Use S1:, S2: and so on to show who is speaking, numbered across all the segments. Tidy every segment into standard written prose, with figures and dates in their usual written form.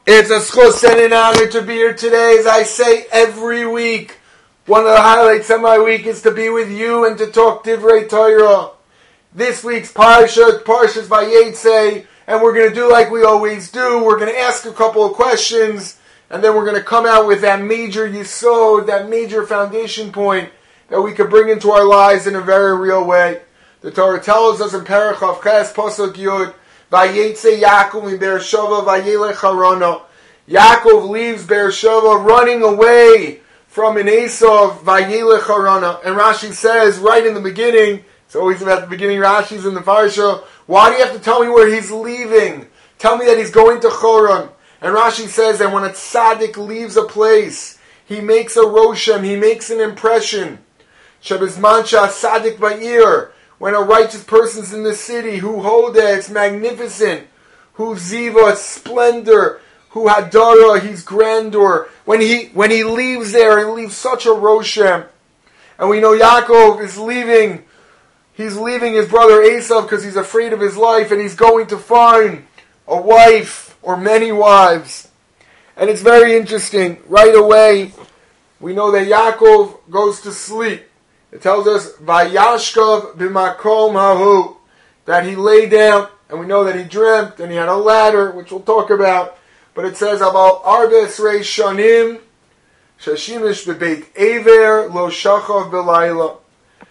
S1: It's a schus and an honor to be here today, as I say every week. One of the highlights of my week is to be with you and to talk Divrei Torah. This week's Parshas Vayetze, and we're going to do like we always do. We're going to ask a couple of questions, and then we're going to come out with that major yesod, that major foundation point that we could bring into our lives in a very real way. The Torah tells us in Perek Chav Ches Pasuk Yud, Vayetze Yaakov in Beersheva Vayelech Harana. Yaakov leaves Beersheva running away from an Esav Vayelech Harana. And Rashi says right in the beginning, it's always about the beginning, Rashi's in the Parsha, why do you have to tell me where he's leaving? Tell me that he's going to Choron. And Rashi says that when a tzaddik leaves a place, he makes a roshem, he makes an impression. Shebizman tzaddik ba'ir, when a righteous person's in the city, who hoda, it's magnificent, who ziva, it's splendor, who hadara, he's grandeur. When he leaves there, he leaves such a roshem. And we know Yaakov is leaving, he's leaving his brother Esav because he's afraid of his life, and he's going to find a wife or many wives. And it's very interesting. Right away, we know that Yaakov goes to sleep. It tells us, Vayashkav b'makom hahu, that he lay down, and we know that he dreamt, and he had a ladder, which we'll talk about. But it says about Arba Esrei Shanim, Shashimish b'beit Ever, lo shachav b'layla.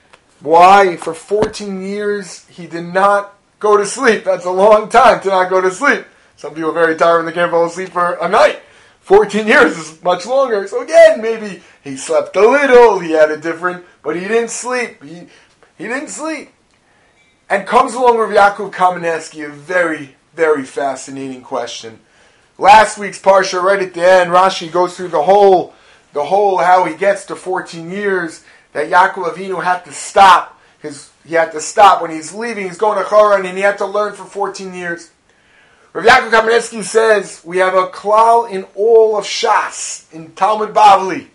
S1: Why? For 14 years, he did not go to sleep. That's a long time to not go to sleep. Some people are very tired when they can't fall asleep for a night. 14 years is much longer. So again, maybe he slept a little, he had a different, but he didn't sleep. He didn't sleep. And comes along with Yaakov Kamenetsky, a very, very fascinating question. Last week's Parsha, right at the end, Rashi goes through the whole how he gets to 14 years, that Yaakov Avinu had to stop. He had to stop when he's leaving, he's going to Haran, and he had to learn for 14 years. Rav Yaakov Kamenetsky says, we have a klal in all of Shas, in Talmud Bavli.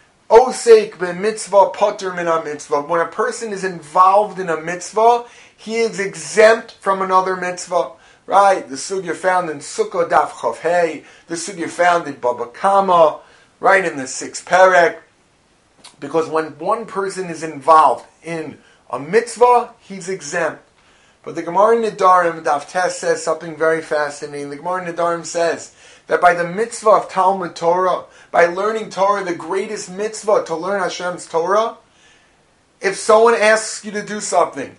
S1: Osek b'mitzvah poter min ha-mitzvah. When a person is involved in a mitzvah, he is exempt from another mitzvah. Right? The sugya found in Sukkah Daf Chav Hey, the sugya found in Baba Kama, right in the 6th Perek. Because when one person is involved in a mitzvah, he's exempt. But the Gemara in Nedarim, Daf Tes, says something very fascinating. The Gemara in Nedarim says that by the mitzvah of Talmud Torah, by learning Torah, the greatest mitzvah to learn Hashem's Torah, if someone asks you to do something,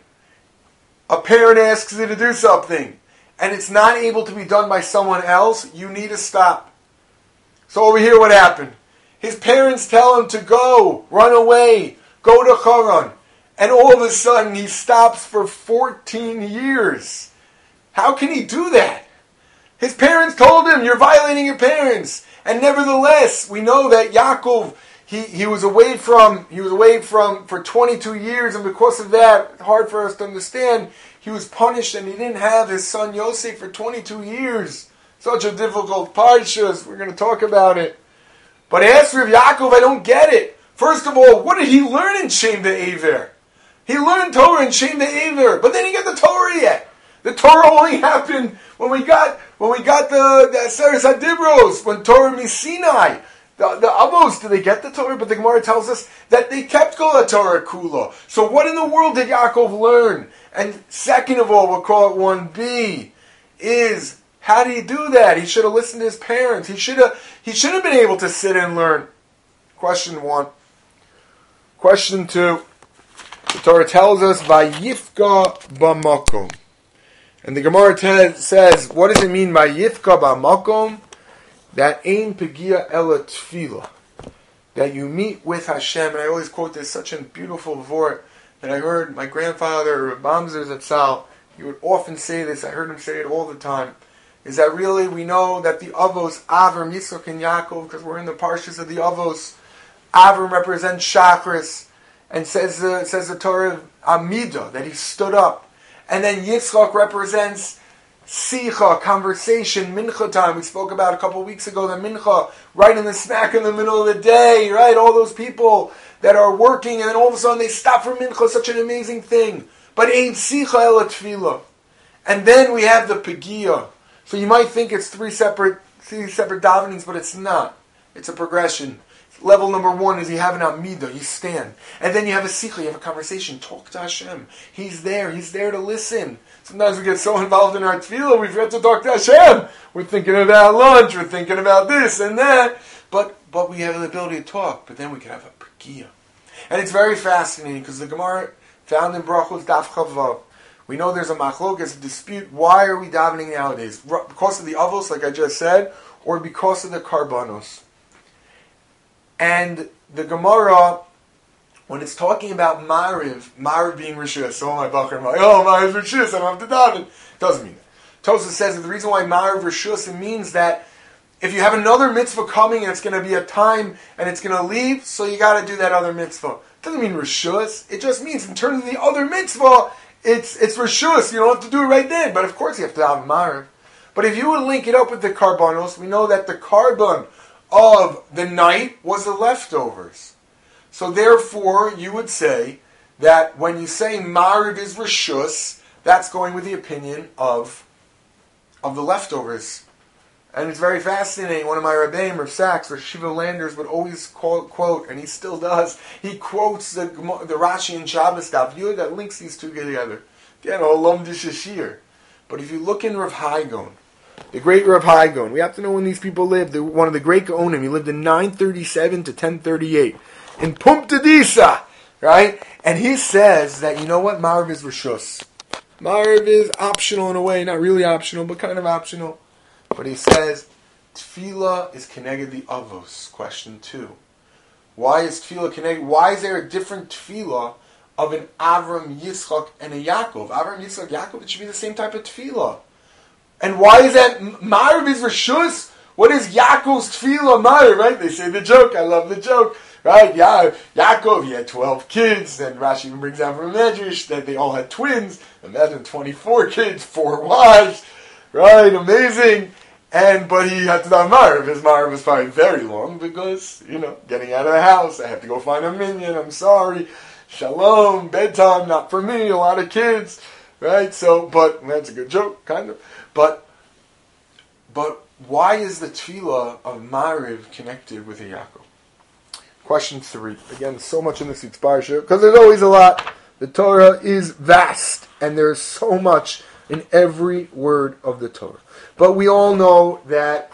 S1: a parent asks you to do something, and it's not able to be done by someone else, you need to stop. So over here what happened? His parents tell him to go, run away, go to Haran. And all of a sudden, he stops for 14 years. How can he do that? His parents told him, you're violating your parents. And nevertheless, we know that Yaakov, he was away from for 22 years, and because of that, hard for us to understand, he was punished, and he didn't have his son Yosef for 22 years. Such a difficult parshas. We're going to talk about it. But as for Yaakov, I don't get it. First of all, what did he learn in Shem De'ever? He learned Torah in Shem De'ever, but then he got the Torah yet. The Torah only happened when we got the Aseres HaDibros, when Torah Misinai. The Avos, did they get the Torah? But the Gemara tells us that they kept Kol Torah Kula. So what in the world did Yaakov learn? And second of all, we'll call it 1b, is how did he do that? He should have listened to his parents. He should have been able to sit and learn. Question 1. Question 2. The Torah tells us, Vayifka b'makom. And the Gemara says, what does it mean, Vayifka b'makom? That ein pegia ela tefillah. That you meet with Hashem. And I always quote this, such a beautiful vort that I heard my grandfather, Bamzer Zatzal, he would often say this, I heard him say it all the time, is that really we know that the Avos, Avram, Yitzchak, and Yaakov, because we're in the Parshas of the Avos, Avram represents Shachris, and says the Torah Amidah, that he stood up. And then Yitzchak represents Sicha, conversation, Mincha time. We spoke about a couple of weeks ago the Mincha, right in the smack in the middle of the day, right? All those people that are working, and then all of a sudden they stop for Mincha, such an amazing thing. But ain't Sicha ela Tefillah. And then we have the Pegia. So you might think it's three separate see separate davenings, but it's not. It's a progression. Level number 1 is you have an Amidah, you stand. And then you have a Sikha, you have a conversation, talk to Hashem. He's there to listen. Sometimes we get so involved in our tefillah, we forget to talk to Hashem. We're thinking about lunch, we're thinking about this and that. But we have the ability to talk, but then we can have a Perkiya. And it's very fascinating, because the Gemara found in Brachos Daf Chavav, we know there's a machlokes, a dispute, why are we davening nowadays? Because of the avos, like I just said, or because of the karbanos? And the Gemara, when it's talking about Ma'ariv being Rishus, oh my Bachar, Ma'ariv Rishus, I don't have to daven. It doesn't mean that. Tosfos says that the reason why Ma'ariv Rishus, it means that if you have another mitzvah coming and it's going to be a time and it's going to leave, so you got to do that other mitzvah. It doesn't mean Rishus. It just means in terms of the other mitzvah, it's Rishus. You don't have to do it right then. But of course you have to daven Ma'ariv. But if you would link it up with the karbanos, we know that the karban of the night was the leftovers. So therefore, you would say that when you say Ma'ariv is Rishus, that's going with the opinion of the leftovers. And it's very fascinating. One of my Rebbeim, Rav Sachs, Rav Shiva Landers, would always quote, and he still does, he quotes the Rashi and Shabbos Daf Yud that links these two together. Again, Olam Dishashir. But if you look in Rav Haigon, the great Rav Haigon, we have to know when these people lived. They're one of the great Gaonim. He lived in 937 to 1038 in Pumbedisa, right? And he says that, you know what? Ma'ariv is Rishus. Ma'ariv is optional in a way, not really optional, but kind of optional. But he says, Tefillah is Keneged the Avos. Question 2. Why is Tefillah Keneged? Why is there a different Tefillah of an Avram, Yitzchak, and a Yaakov? Avram, Yitzchak, Yaakov, it should be the same type of Tefillah. And why is that Ma'ariv is Rishus? What is Yaakov's Tefillah Ma'ariv, right? They say the joke. I love the joke. Right? Yaakov, he had 12 kids. Then Rashi even brings down from Medrash that they all had twins. Imagine 24 kids, 4 wives. Right? Amazing. But he had to daven Ma'ariv. His Ma'ariv was probably very long because, getting out of the house, I have to go find a minyan. I'm sorry. Shalom, bedtime, not for me. A lot of kids. Right? But that's a good joke, kind of. But why is the tefillah of Ma'ariv connected with a Yaakov? Question 3. Again, so much in this week's parsha because there's always a lot. The Torah is vast, and there's so much in every word of the Torah. But we all know that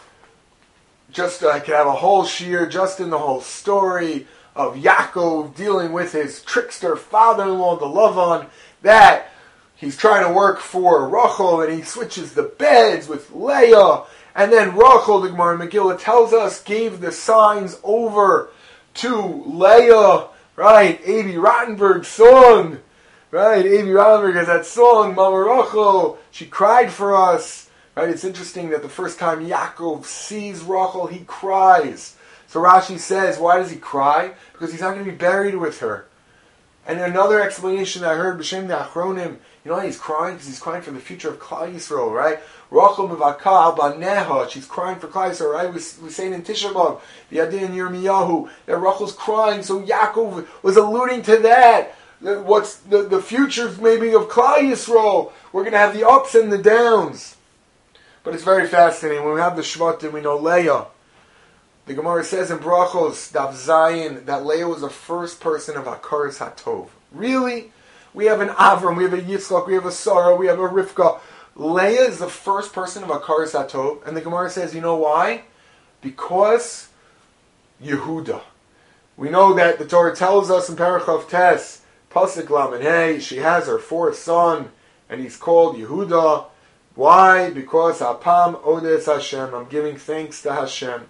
S1: I could have a whole shiur just in the whole story of Yaakov dealing with his trickster father-in-law, the Lavan, that he's trying to work for Rachel, and he switches the beds with Leah. And then Rachel, the Gemara in Megillah tells us, gave the signs over to Leah, right? Avi Rottenberg's song, right? Avi Rottenberg has that song, Mama Rachel, she cried for us, right? It's interesting that the first time Yaakov sees Rachel, he cries. So Rashi says, why does he cry? Because he's not going to be buried with her. And another explanation that I heard, B'Shem the Achronim, you know why he's crying? Because he's crying for the future of Klal Yisrael, right? Rachel mevaka al baneha, she's crying for Klal Yisrael, right? We say in Tisha B'Av, the idea in Yirmiyahu, that Rachel's crying, so Yaakov was alluding to that. What's the future maybe of Klal Yisrael? We're going to have the ups and the downs. But it's very fascinating. When we have the Shvatim, we know Leah. The Gemara says in Brachos, Daf Zayin, that Leah was the first person of Hakaras HaTov. Really? We have an Avram, we have a Yitzchak, we have a Sarah, we have a Rivka. Leah is the first person of Hakaras HaTov. And the Gemara says, you know why? Because Yehuda. We know that the Torah tells us in Parachav Tes, Pasuk Lamed Hey, she has her fourth son, and he's called Yehuda. Why? Because Apam Odes Hashem, I'm giving thanks to Hashem.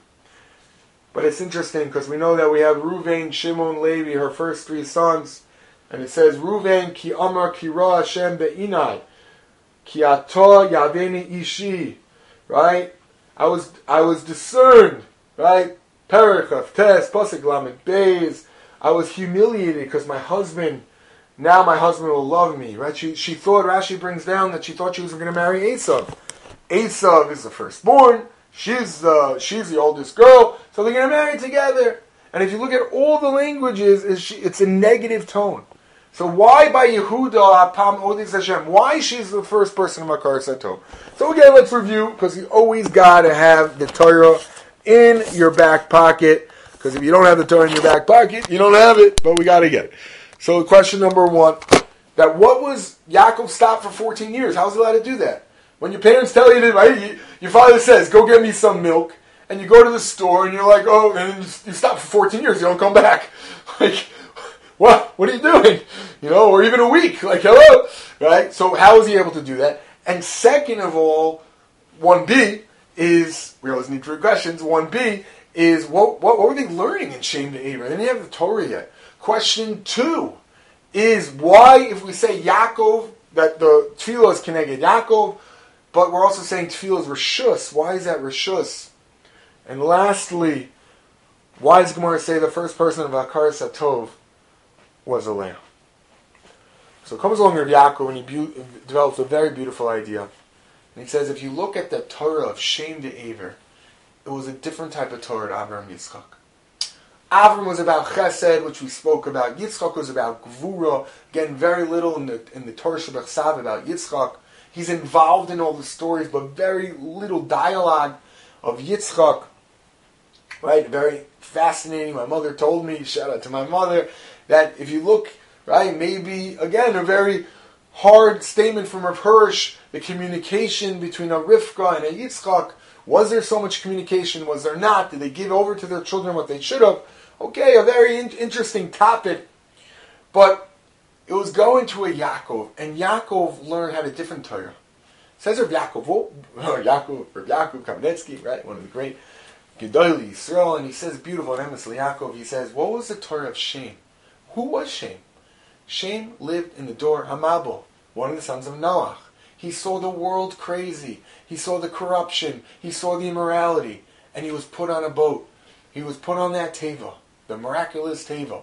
S1: But it's interesting because we know that we have Ruvain, Shimon, Levi, her first 3 sons. And it says, Ruvain ki amar ki ra Hashem be'inai, ki ato yaveni ishi. Right? I was discerned. Right? Perichav, Tes, Pasuk Lamed Beis. I was humiliated because my husband will love me. Right? She thought, Rashi brings down that she thought she was going to marry Esav. Esav is the firstborn. She's the oldest girl, so they're going to marry together. And if you look at all the languages, it's a negative tone. So why by Yehuda Apam Odis Hashem? Why she's the first person in Makar Satov? So again, let's review, because you always got to have the Torah in your back pocket, because if you don't have the Torah in your back pocket, you don't have it, but we got to get it. So question number one, that what was Yaakov stopped for 14 years? How was he allowed to do that? When your parents tell you to, right, your father says, go get me some milk, and you go to the store, and you're like, oh, and you stop for 14 years, you don't come back. Like, what are you doing? Or even a week. Like, hello, right? So how was he able to do that? And second of all, 1B is, we always need 3 questions. 1B is, what were they learning in Shem Ve'ever? They didn't have the Torah yet. Question 2 is, why, if we say Yaakov, that the Tefillah is Keneged Yaakov, but we're also saying Tefillah is Rishus. Why is that Rishus? And lastly, why does Gemara say the first person of Akar Satov was a lamb? So it comes along with Yaakov, and he develops a very beautiful idea. And he says, if you look at the Torah of Shem Ve'ever, it was a different type of Torah to Avram Yitzchak. Avram was about Chesed, which we spoke about. Yitzchak was about Gvura. Again, very little in the Torah Shebechsav about Yitzchak. He's involved in all the stories, but very little dialogue of Yitzchak. Right? Very fascinating. My mother told me, shout out to my mother, that if you look, right, maybe, again, a very hard statement from Rav Hirsch, the communication between a Rivka and a Yitzchak. Was there so much communication? Was there not? Did they give over to their children what they should have? Okay, a very interesting topic. But it was going to a Yaakov, and Yaakov learned how to different Torah. It says Rav Yaakov, Rav Yaakov Kamenetsky, right, one of the great Gedolei Yisrael, and he says, beautiful in Emes Yaakov, he says, what was the Torah of Shem? Who was Shem? Shem lived in the Dor Hamabel, one of the sons of Noach. He saw the world crazy. He saw the corruption. He saw the immorality. And he was put on a boat. He was put on that teva, the miraculous teva.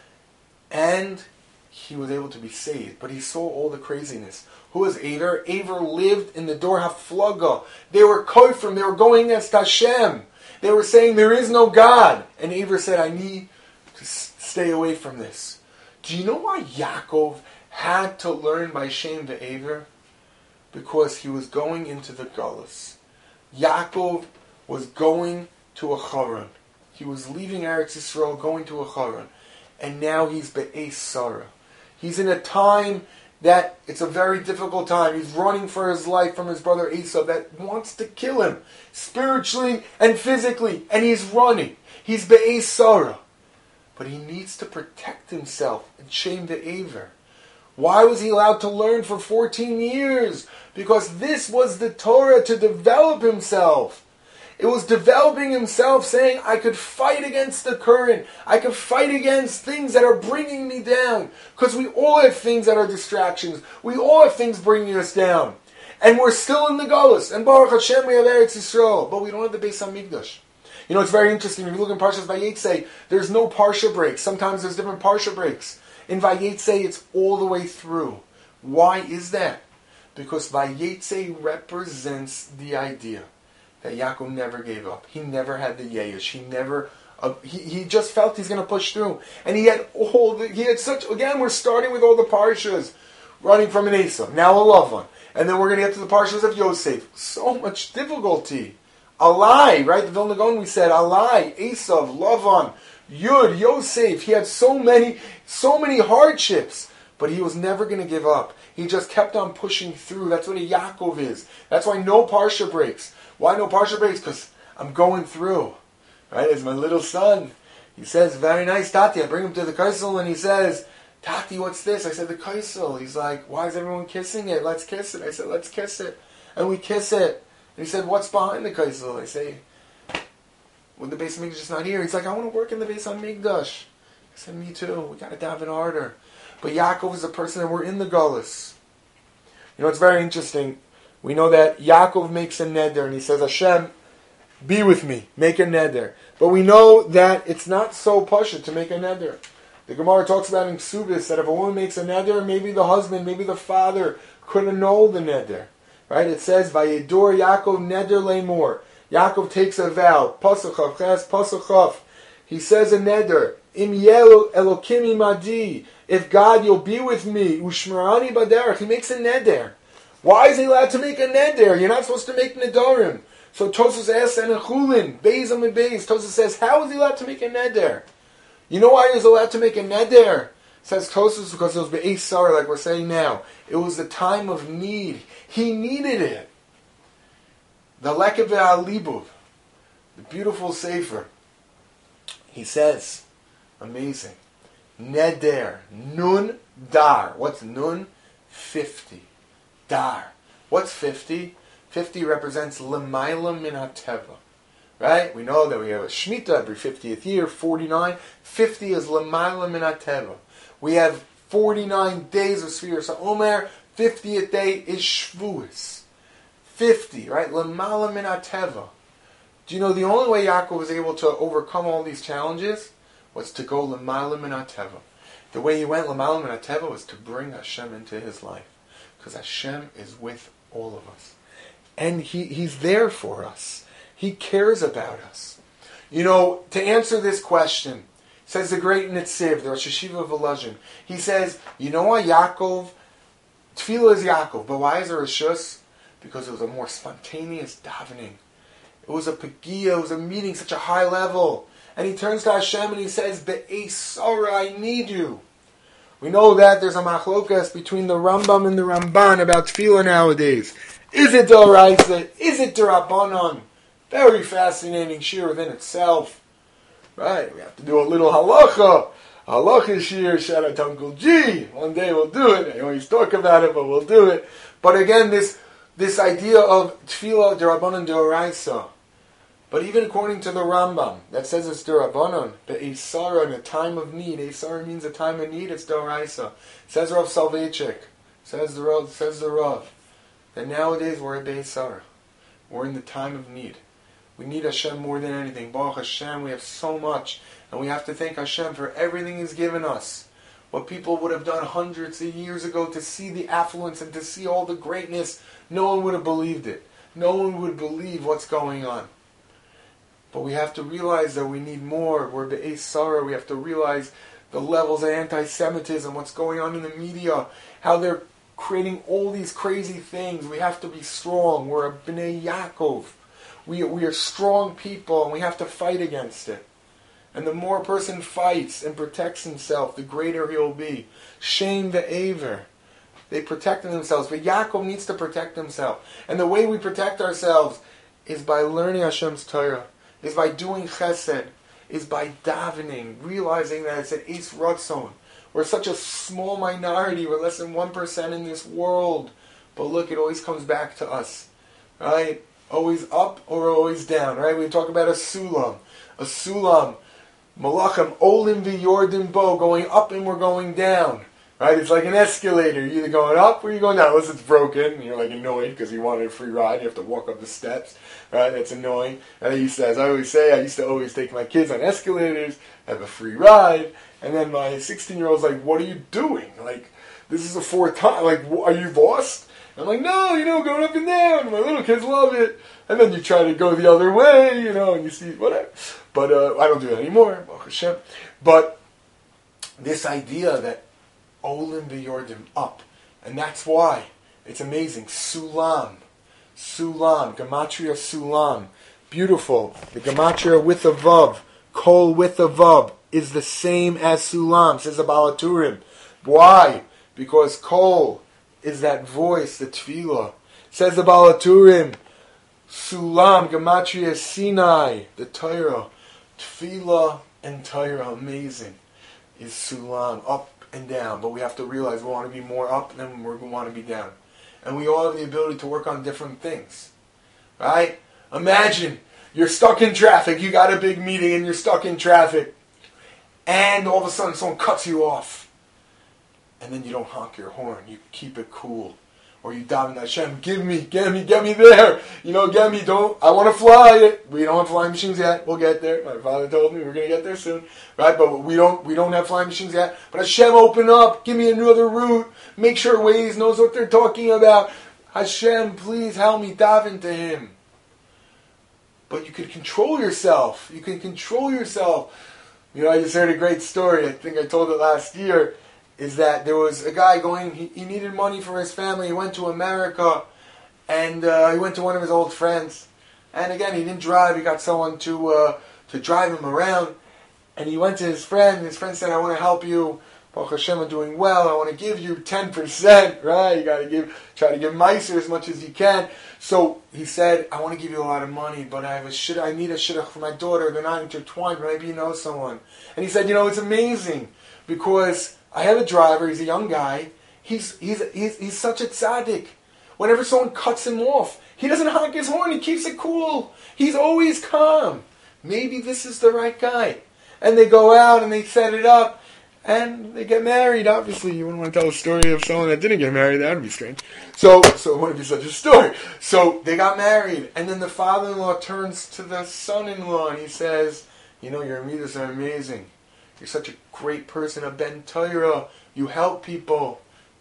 S1: And he was able to be saved. But he saw all the craziness. Who was Aver? Aver lived in the Dor Haflaga. They were koifrim. They were going against Hashem. They were saying there is no God. And Aver said, I need to stay away from this. Do you know why Yaakov had to learn by Shem Ve'ever? Because he was going into the Galus. Yaakov was going to a Charan. He was leaving Eretz Yisrael, going to a Charan. And now he's Be'ez Sarah. He's in a time that it's a very difficult time. He's running for his life from his brother Esau that wants to kill him, spiritually and physically. And he's running. He's Be'ez Sarah. But he needs to protect himself and Shem Ve'ever. Why was he allowed to learn for 14 years? Because this was the Torah to develop himself. It was developing himself, saying, I could fight against the current. I could fight against things that are bringing me down. Because we all have things that are distractions. We all have things bringing us down. And we're still in the Galus. And Baruch Hashem, we have Eretz Yisrael. But we don't have the Beis HaMikdash. It's very interesting. If you look in Parshas Vayetze, there's no Parsha breaks. Sometimes there's different Parsha breaks. In Vayetze, it's all the way through. Why is that? Because Vayetze represents the idea that Yaakov never gave up. He never had the Yesh. He just felt he's going to push through. And he had again, we're starting with all the Parshas, running from an Esau, now a Lavan. And then we're going to get to the Parshas of Yosef. So much difficulty. Alai, right? The Vilna Gaon, we said, Alai, Esau, Lavan, Yud, Yosef. He had so many hardships, but he was never going to give up. He just kept on pushing through. That's what a Yaakov is. That's why no Parsha breaks. Why no Parsha breaks? Because I'm going through. Right? As my little son, he says, very nice, Tati. I bring him to the Kaisel, and he says, Tati, what's this? I said, the Kaisel. He's like, why is everyone kissing it? Let's kiss it. I said, let's kiss it. And we kiss it. And he said, what's behind the Kaisel? I say, when the Beis HaMikdash is not here. He's like, I want to work in the Beis HaMikdash. I said, me too. We got to daven harder. But Yaakov is a person, and we're in the Galus. It's very interesting. We know that Yaakov makes a neder, and he says, Hashem, be with me, make a neder. But we know that it's not so pashut to make a neder. The Gemara talks about in Ksubis that if a woman makes a neder, maybe the husband, maybe the father could annul the neder. Right? It says, Vayedur Yaakov neder lemor. Yaakov takes a vow. Pasuk Chav Ches, Pasuk Chav. He says a neder, Im yelo Elokim imadi, if God, you'll be with me, Ushmarani baderech, he makes a neder. Why is he allowed to make a neder? You're not supposed to make nedarim. So Tosfos asks, and a chulin, Beis and Beis, Tosfos says, how is he allowed to make a neder? You know why he was allowed to make a neder? Says Tosfos, because it was Be'ez Sarah, like we're saying now. It was the time of need. He needed it. The Lekeh Ve'Alibuv, the beautiful sefer. He says, amazing. Neder, nun dar. What's nun? 50. Dar. What's 50? 50 represents L'mayla min hateva. Right? We know that we have a Shemitah every 50th year, 49. 50 is L'mayla min hateva. We have 49 days of Sfiras HaOmer. 50th day is Shavuos. 50, right? L'mayla min hateva. Do you know the only way Yaakov was able to overcome all these challenges was to go L'mayla min hateva. The way he went L'mayla min hateva was to bring Hashem into his life. Because Hashem is with all of us. And He's there for us. He cares about us. You know, to answer this question, says the great Nitziv, the Rosh Hashiva of Volozhin, he says, you know why Yaakov, Tefillah is Yaakov, but why is there a Rishus? Because it was a more spontaneous davening. It was a Pegiah, it was a meeting, such a high level. And he turns to Hashem and he says, Be'ez Sarah, I need you. We know that there's a machlokas between the Rambam and the Ramban about Tefillah nowadays. Is it D'Oraisa? Is it D'Rabbanan? Very fascinating shir within itself. Right, we have to do a little halacha. Halacha shir, shout out to Uncle G. One day we'll do it. I always talk about it, but we'll do it. But again, this idea of Tefillah D'Rabbanan D'Oraisa. But even according to the Rambam, that says it's D'Rabbanan, but Eisara in a time of need. Eisara means a time of need, it's D'Oraisa. Says Rav Soloveitchik, says the Rav, that nowadays we're at Eisara. We're in the time of need. We need Hashem more than anything. Baruch Hashem, we have so much. And we have to thank Hashem for everything He's given us. What people would have done hundreds of years ago to see the affluence and to see all the greatness, no one would have believed it. No one would believe what's going on. But we have to realize that we need more. We're Be'ez Sarah. We have to realize the levels of anti-Semitism, what's going on in the media, how they're creating all these crazy things. We have to be strong. We're a Bnei Yaakov. We are strong people, and we have to fight against it. And the more a person fights and protects himself, the greater he'll be. Shem ve'ever. They protect themselves. But Yaakov needs to protect himself. And the way we protect ourselves is by learning Hashem's Torah, is by doing chesed, is by davening, realizing that it's an Eis Ratzon. We're such a small minority. We're less than 1% in this world. But look, it always comes back to us. Right? Always up or always down. Right? We talk about a sulam. A sulam. Malachim, olim v'yordim bo. Going up and we're going down. Right? It's like an escalator. You're either going up or you're going down. Unless it's broken. And you're like annoyed because you wanted a free ride. You have to walk up the steps. Right? That's annoying. And as I always used to always take my kids on escalators, have a free ride. And then my 16-year-old's like, what are you doing? Like, this is the fourth time. Like, are you lost? I'm like, no, going up and down. My little kids love it. And then you try to go the other way, and you see, whatever. But I don't do that anymore. Baruch Hashem. But this idea that Olim v'yordim, up. And that's why. It's amazing. Sulam. Gematria Sulam. Beautiful. The Gematria with a Vav. Kol with a Vav is the same as Sulam, says the Baal HaTurim. Why? Because Kol is that voice, the Tefillah. Says the Baal HaTurim, Sulam, Gematria Sinai, the Torah. Tefillah and Torah, amazing, is Sulam, up and down. But we have to realize we want to be more up than we want to be down. And we all have the ability to work on different things. Right? Imagine you're stuck in traffic. You got a big meeting and you're stuck in traffic. And all of a sudden someone cuts you off. And then you don't honk your horn. You keep it cool. Or you daven Hashem, get me there. Get me, I want to fly it. We don't have flying machines yet. We'll get there. My father told me we're going to get there soon. Right? But we don't have flying machines yet. But Hashem, open up. Give me another route. Make sure Waze knows what they're talking about. Hashem, please help me daven to Him. But you can control yourself. I just heard a great story. I think I told it last year. Is that there was a guy going, he needed money for his family. He went to America, and he went to one of his old friends. And again, he didn't drive. He got someone to drive him around. And he went to his friend, and his friend said, I want to help you. Baruch Hashem, I'm doing well. I want to give you 10%, right? You got to try to give Meiser as much as you can. So he said, I want to give you a lot of money, but I need a shidduch for my daughter. They're not intertwined, but maybe you know someone. And he said, it's amazing, because I have a driver. He's a young guy. He's such a tzaddik. Whenever someone cuts him off, he doesn't honk his horn. He keeps it cool. He's always calm. Maybe this is the right guy. And they go out and they set it up. And they get married. Obviously, you wouldn't want to tell a story of someone that didn't get married. That would be strange. So it wouldn't be such a story. So they got married. And then the father-in-law turns to the son-in-law and he says, your midas are amazing. You're such a great person, a ben Torah. You help people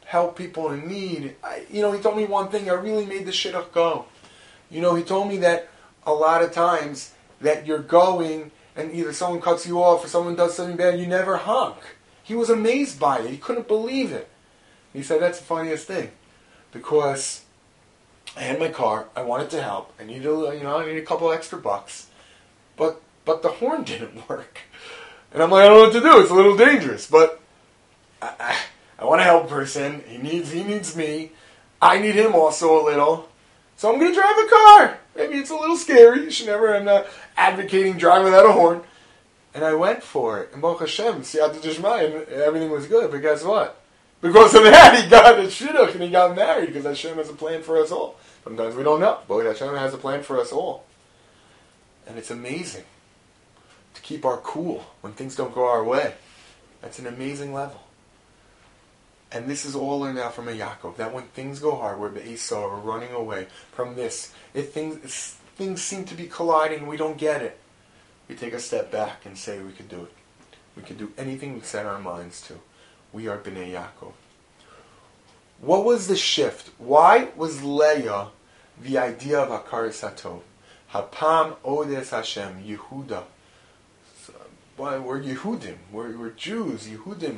S1: in need. He told me one thing. I really made the shidduch go. He told me that a lot of times that you're going and either someone cuts you off or someone does something bad, you never honk. He was amazed by it. He couldn't believe it. He said, that's the funniest thing. Because I had my car. I wanted to help. I needed a couple extra bucks. But the horn didn't work. And I'm like, I don't know what to do. It's a little dangerous. But I want to help a person. He needs me. I need him also a little. So I'm going to drive the car. Maybe it's a little scary. I'm not advocating driving without a horn. And I went for it. And Baruch Hashem, Siyata Dishmayim, everything was good. But guess what? Because of that, he got a shidduch and he got married. Because Hashem has a plan for us all. Sometimes we don't know. But Hashem has a plan for us all. And it's amazing to keep our cool when things don't go our way. That's an amazing level. And this is all learned out from a Yaakov. That when things go hard, we're Esau, we're running away from this. If things seem to be colliding, we don't get it. We take a step back and say we could do it. We could do anything we set our minds to. We are Bnei Yaakov. What was the shift? Why was Leah the idea of Hakaras Hatov? Hapam Odes Hashem, Yehuda. Why we're Yehudim. We're Jews, Yehudim.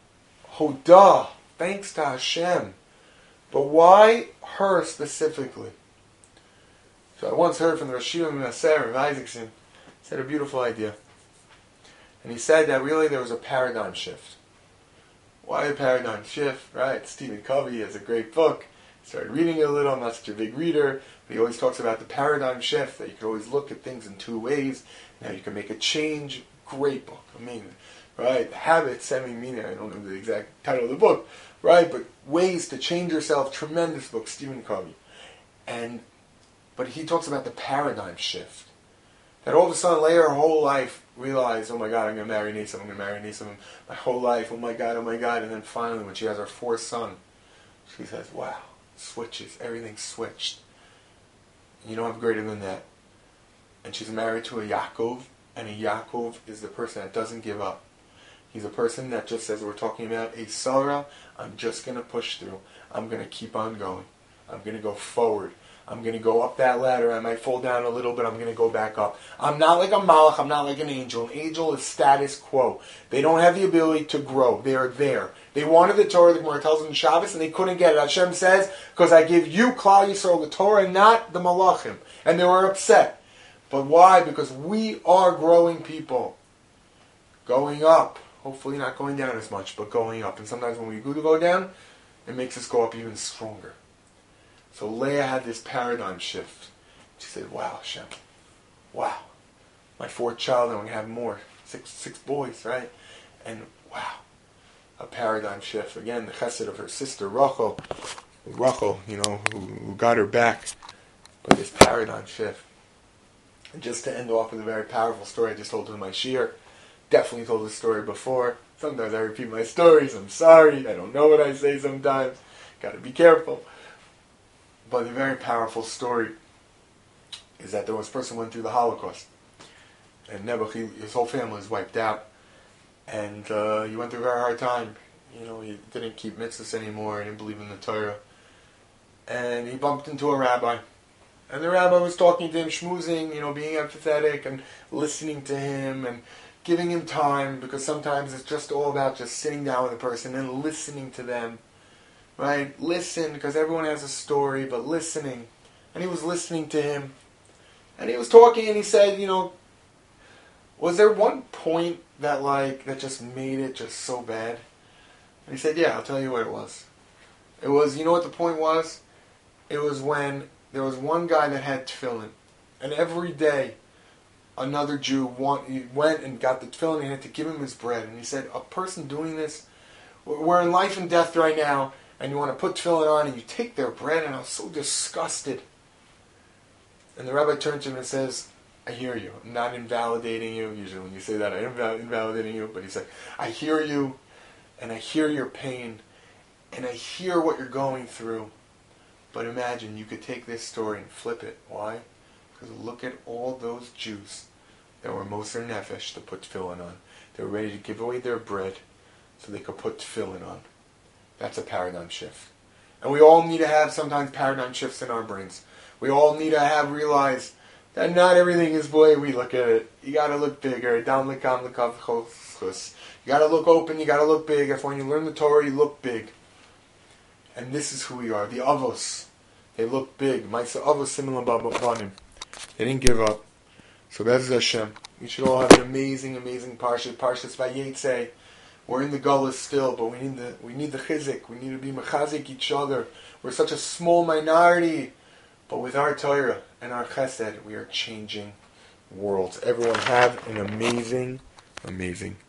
S1: Hodah, thanks to Hashem. But why her specifically? So I once heard from the Rashida Maser of Isaacson. He said a beautiful idea. And he said that really there was a paradigm shift. Why a paradigm shift? Right? Stephen Covey has a great book. I started reading it a little. I'm not such a big reader. But he always talks about the paradigm shift, that you can always look at things in two ways. Now you can make a change. Great book. Amazing. Right? Habits, meaning, I don't know the exact title of the book. Right? But ways to change yourself. Tremendous book. Stephen Covey. But he talks about the paradigm shift. That all of a sudden, Leah, her whole life, realized, oh my God, I'm going to marry Nisim, my whole life, oh my God. And then finally, when she has her fourth son, she says, wow, switches, everything switched. You don't have greater than that. And she's married to a Yaakov, and a Yaakov is the person that doesn't give up. He's a person that just says, we're talking about a Sarah, I'm just going to push through. I'm going to keep on going. I'm going to go forward. I'm going to go up that ladder. I might fall down a little, but I'm going to go back up. I'm not like a malach. I'm not like an angel. An angel is status quo. They don't have the ability to grow. They are there. They wanted the Torah, the Gemara tells them in Shabbos, and they couldn't get it. Hashem says, because I give you, Klal Yisrael, the Torah, not the malachim. And they were upset. But why? Because we are growing people. Going up. Hopefully not going down as much, but going up. And sometimes when we go down, it makes us go up even stronger. So Leah had this paradigm shift. She said, wow, Hashem. Wow. My fourth child, I'm going to have more. Six boys, right? And wow. A paradigm shift. Again, the chesed of her sister, Rachel, who got her back. But this paradigm shift. And just to end off with a very powerful story I just told in my shiur. Definitely told this story before. Sometimes I repeat my stories. I'm sorry. I don't know what I say sometimes. Got to be careful. But a very powerful story is that there was a person who went through the Holocaust. And Nebuch, his whole family was wiped out. And he went through a very hard time. He didn't keep mitzvahs anymore. He didn't believe in the Torah. And he bumped into a rabbi. And the rabbi was talking to him, schmoozing, being empathetic and listening to him and giving him time, because sometimes it's just all about just sitting down with a person and listening to them, right? Listen, because everyone has a story, but listening. And he was listening to him, and he was talking, and he said, was there one point that just made it just so bad? And he said, yeah, I'll tell you what it was. It was, you know what the point was? It was when there was one guy that had tefillin, and every day another Jew went and got the tefillin and he had to give him his bread. And he said, a person doing this, we're in life and death right now, and you want to put tefillin on and you take their bread, and I was so disgusted. And the rabbi turned to him and says, I hear you. I'm not invalidating you. Usually when you say that, I am invalidating you. But he said, I hear you, and I hear your pain, and I hear what you're going through. But imagine you could take this story and flip it. Why? Because look at all those Jews that were Moser Nefesh to put tefillin on. They were ready to give away their bread so they could put tefillin on. That's a paradigm shift. And we all need to have sometimes paradigm shifts in our brains. We all need to realize that not everything is the way we look at it. You got to look bigger. You got to look open. You got to look big. If when you learn the Torah, you look big. And this is who we are. The Avos. They look big. Ma'aseh Avos Simon Banim. They didn't give up. So Be'ez Hashem. We should all have an amazing, amazing Parshas Vayetze. We're in the Gullus still, but we need the chizik. We need to be mechazik each other. We're such a small minority, but with our Torah and our Chesed, we are changing worlds. Everyone have an amazing, amazing